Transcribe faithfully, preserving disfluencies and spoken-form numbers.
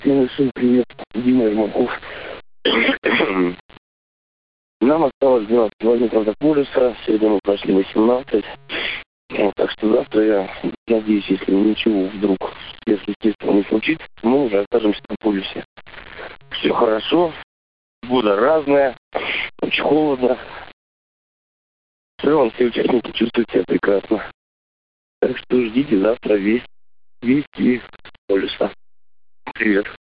Мой сын, привет. Дима Ермаков. Нам осталось делать два метра до полюса. Сегодня мы прошли восемнадцать. Вот, так что завтра я надеюсь, если ничего вдруг сверхъестественного не случится, мы уже окажемся на полюсе. Все хорошо. Погода разная. Очень холодно. В целом все участники чувствуют себя прекрасно. Так что ждите завтра весь, вести полюса. Привет.